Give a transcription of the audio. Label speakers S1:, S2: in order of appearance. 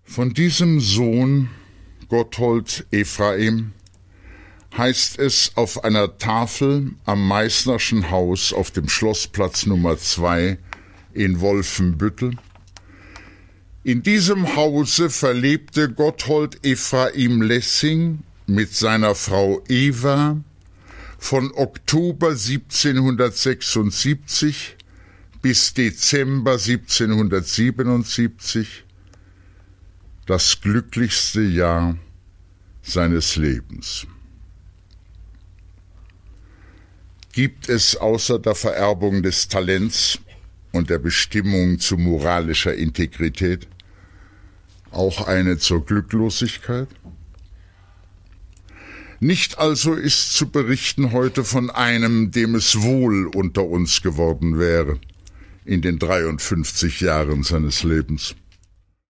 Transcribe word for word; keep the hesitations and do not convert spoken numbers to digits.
S1: Von diesem Sohn, Gotthold Ephraim, heißt es auf einer Tafel am Meißnerschen Haus auf dem Schlossplatz Nummer zwei in Wolfenbüttel: In diesem Hause verlebte Gotthold Ephraim Lessing mit seiner Frau Eva von Oktober siebzehnhundertsechsundsiebzig bis Dezember siebzehnhundertsiebenundsiebzig das glücklichste Jahr seines Lebens. Gibt es außer der Vererbung des Talents und der Bestimmung zu moralischer Integrität auch eine zur Glücklosigkeit? Nicht also ist zu berichten heute von einem, dem es wohl unter uns geworden wäre in den dreiundfünfzig Jahren seines Lebens.